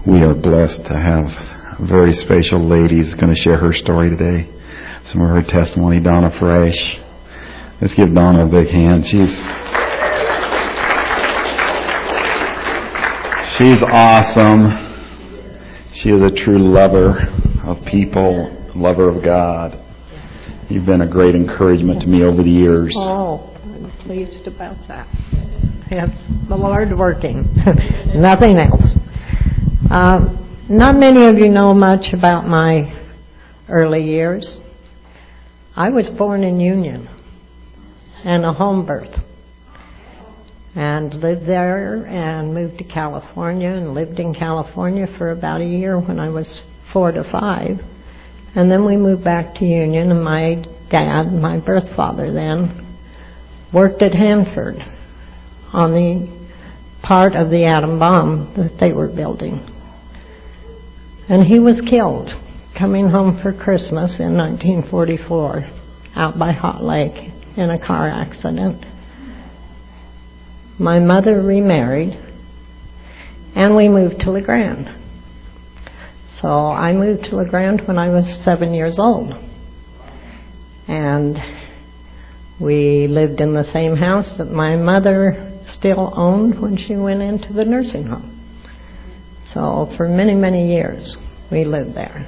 We are blessed to have a very special lady who's going to share her story today. Some of her testimony, Donna Fresh. Let's give Donna a big hand. She's awesome. She is a true lover of people, lover of God. You've been a great encouragement to me over the years. Oh, I'm pleased about that. It's the Lord working. Nothing else. Not many of you know much about my early years. I was born in Union and a home birth, and lived there and moved to California and lived in California for about a year when I was 4 to 5. And then we moved back to Union, and my dad, my birth father then, worked at Hanford on the part of the atom bomb that they were building. And he was killed coming home for Christmas in 1944 out by Hot Lake in a car accident. My mother remarried, and we moved to La Grande. So I moved to La Grande when I was 7 years old. And we lived in the same house that my mother still owned when she went into the nursing home. So for many, many years we lived there.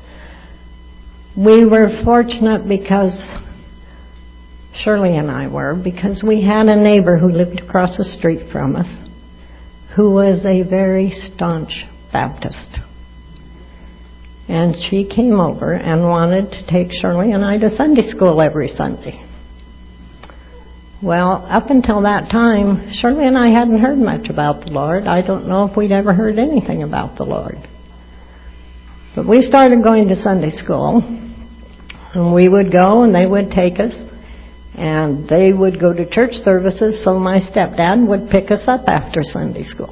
We were fortunate because Shirley and I were, because we had a neighbor who lived across the street from us who was a very staunch Baptist. And she came over and wanted to take Shirley and I to Sunday school every Sunday. Well, up until that time, Shirley and I hadn't heard much about the Lord. I don't know if we'd ever heard anything about the Lord. But we started going to Sunday school, and we would go and they would take us, and they would go to church services, so my stepdad would pick us up after Sunday school.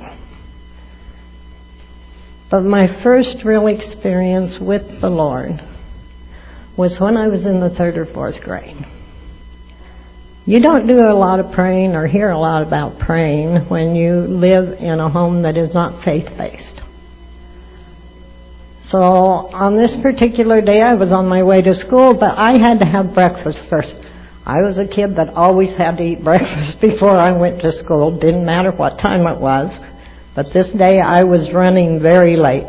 But my first real experience with the Lord was when I was in the 3rd or 4th grade. You don't do a lot of praying or hear a lot about praying when you live in a home that is not faith-based. So on this particular day, I was on my way to school, but I had to have breakfast first. I was a kid that always had to eat breakfast before I went to school. Didn't matter what time it was. But this day I was running very late.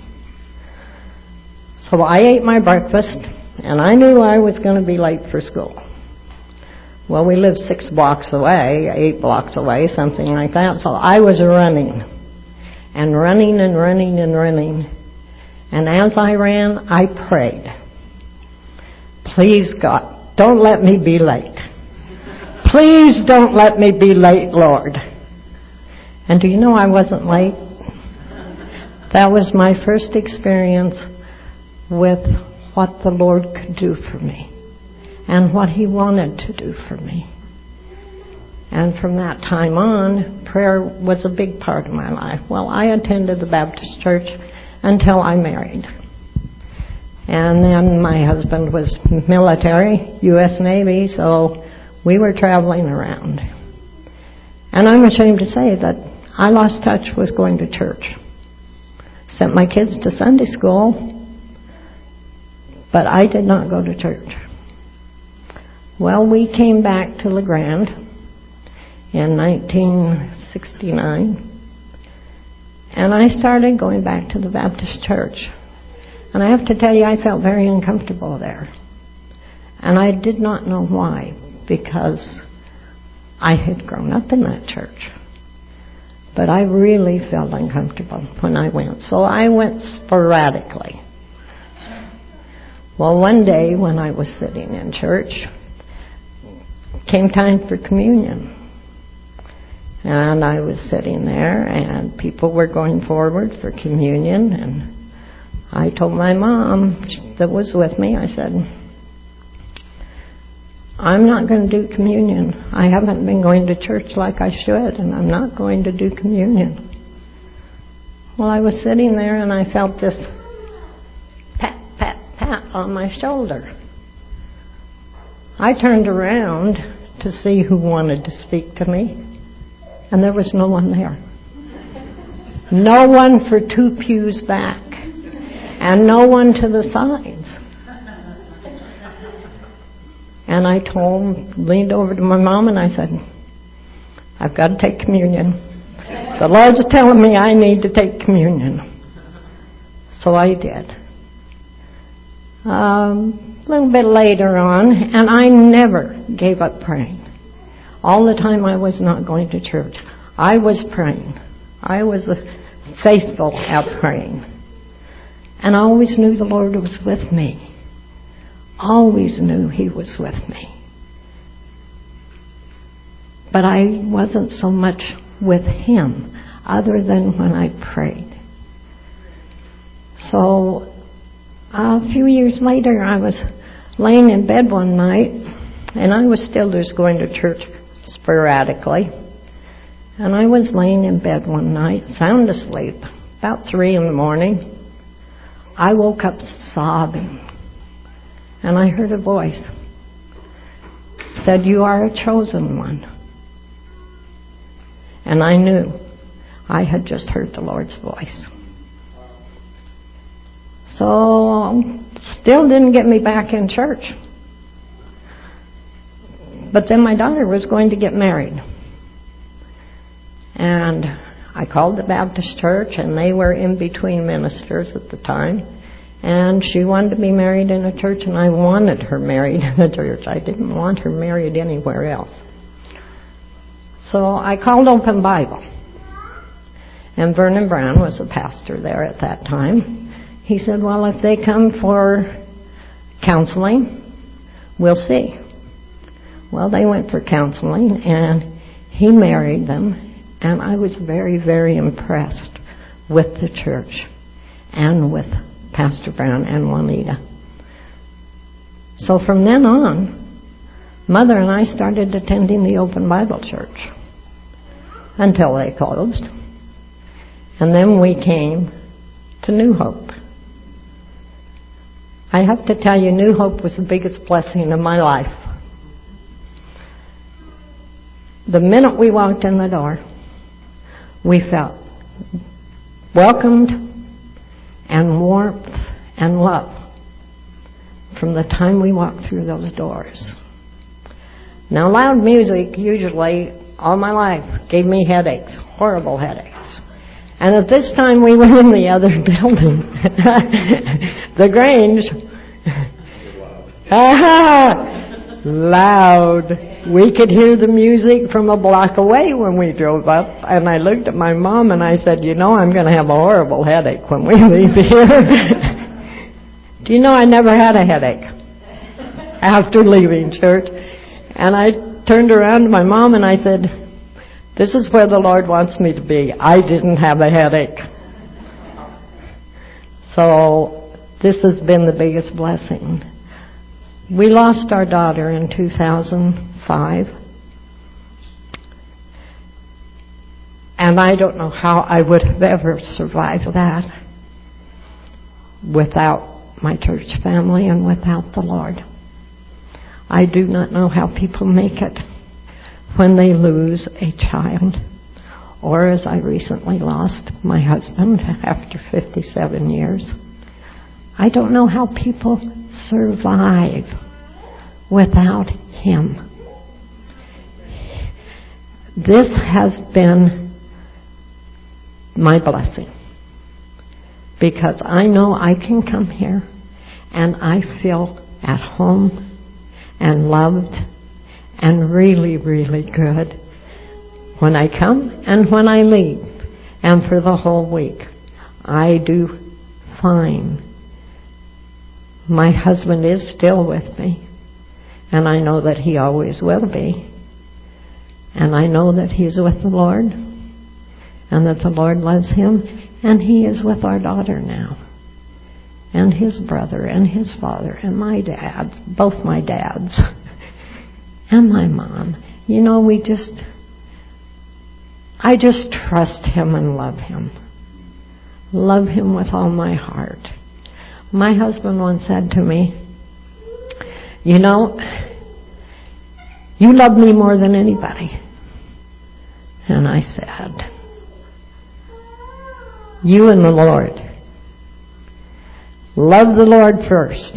So I ate my breakfast, and I knew I was going to be late for school. Well, we lived 6 blocks away, 8 blocks away, something like that. So I was running, and running and running and running. And as I ran, I prayed, please God, don't let me be late. Please don't let me be late, Lord. And do you know I wasn't late? That was my first experience with what the Lord could do for me and what He wanted to do for me. And from that time on, prayer was a big part of my life. Well, I attended the Baptist church until I married. And then my husband was military, U.S. Navy, so we were traveling around. And I'm ashamed to say that I lost touch with going to church. Sent my kids to Sunday school, but I did not go to church. Well, we came back to La Grande in 1969, and I started going back to the Baptist church. And I have to tell you, I felt very uncomfortable there. And I did not know why, because I had grown up in that church. But I really felt uncomfortable when I went. So I went sporadically. Well, one day when I was sitting in church, came time for communion. And I was sitting there, and people were going forward for communion. And I told my mom that was with me, I said, I'm not going to do communion. I haven't been going to church like I should, and I'm not going to do communion. Well, I was sitting there, and I felt this pat, pat, pat on my shoulder. I turned around to see who wanted to speak to me, and there was no one there. No one for 2 pews back. And no one to the sides. And I leaned over to my mom and I said, I've got to take communion. The Lord's telling me I need to take communion. So I did. A little bit later on, and I never gave up praying. All the time I was not going to church, I was praying. I was faithful at praying. And I always knew the Lord was with me. Always knew He was with me. But I wasn't so much with Him other than when I prayed. So a few years later, I was laying in bed one night, and I was still just going to church sporadically. And I was laying in bed one night, sound asleep, about 3 a.m. I woke up sobbing, and I heard a voice. Said, "You are a chosen one." And I knew I had just heard the Lord's voice. So, still didn't get me back in church. But then my daughter was going to get married. And I called the Baptist church, and they were in between ministers at the time. And she wanted to be married in a church, and I wanted her married in a church. I didn't want her married anywhere else. So I called Open Bible. And Vernon Brown was the pastor there at that time. He said, well, if they come for counseling, we'll see. Well, they went for counseling, and he married them, and I was very, very impressed with the church and with Pastor Brown and Juanita. So from then on, Mother and I started attending the Open Bible Church until they closed. And then we came to New Hope. I have to tell you, New Hope was the biggest blessing of my life. The minute we walked in the door, we felt welcomed and warmth and love from the time we walked through those doors. Now, loud music usually all my life gave me headaches, horrible headaches. And at this time we were in the other building, the Grange. Loud. We could hear the music from a block away when we drove up. And I looked at my mom and I said, you know, I'm going to have a horrible headache when we leave here. Do you know I never had a headache after leaving church? And I turned around to my mom and I said, this is where the Lord wants me to be. I didn't have a headache. So this has been the biggest blessing. We lost our daughter in 2005. And I don't know how I would have ever survived that without my church family and without the Lord. I do not know how people make it when they lose a child. Or as I recently lost my husband after 57 years. I don't know how people survive without Him. This has been my blessing. Because I know I can come here and I feel at home and loved and really, really good when I come and when I leave. And for the whole week, I do fine. My husband is still with me, and I know that he always will be. And I know that he's with the Lord, and that the Lord loves him, and he is with our daughter now, and his brother, and his father, and my dad, both my dads, and my mom. You know, I just trust him and love him. Love him with all my heart. My husband once said to me, you know, you love me more than anybody. And I said, You and the Lord. Love the Lord first.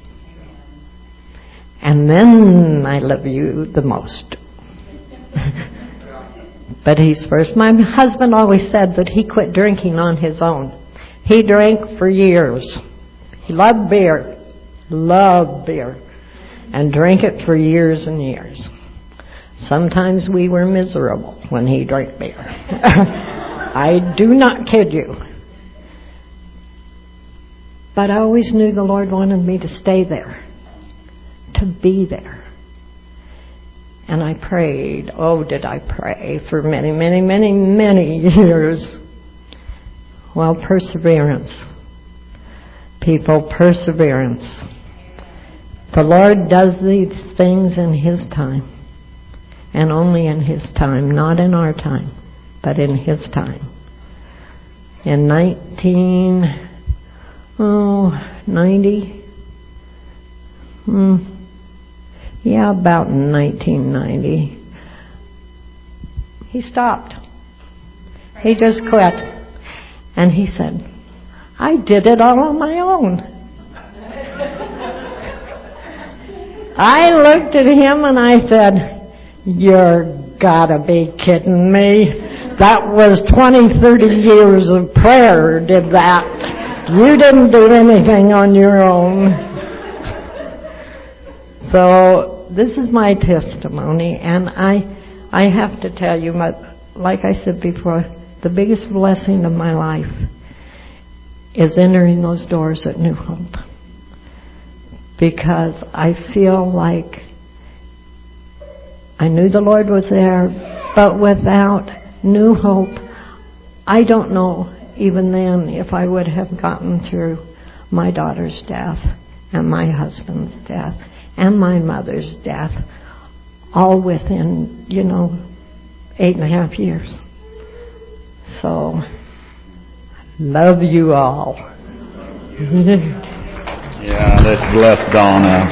And then I love you the most. But He's first. My husband always said that he quit drinking on his own. He drank for years. He loved beer, and drank it for years and years. Sometimes we were miserable when he drank beer. I do not kid you. But I always knew the Lord wanted me to stay there, to be there. And I prayed, did I pray for many, many, many, many years. Well, perseverance. People, perseverance. The Lord does these things in His time. And only in His time, not in our time, but in His time. In 1990, about 1990, He stopped. He just quit. And He said, I did it all on my own. I looked at Him and I said, you're gotta be kidding me. That was 20, 30 years of prayer did that. You didn't do anything on your own. So this is my testimony, and I have to tell you, like I said before, the biggest blessing of my life is entering those doors at New Hope. Because I feel like I knew the Lord was there, but without New Hope, I don't know even then if I would have gotten through my daughter's death and my husband's death and my mother's death, all within, 8.5 years. So, love you all. Yeah, let's bless Donna.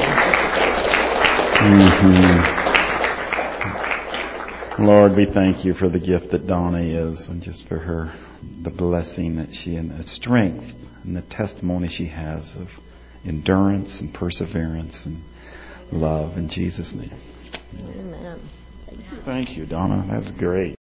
Lord, we thank You for the gift that Donna is, and just for her, the blessing that she, and the strength and the testimony she has of endurance and perseverance and love in Jesus' name. Amen. Thank you, Donna. That's great.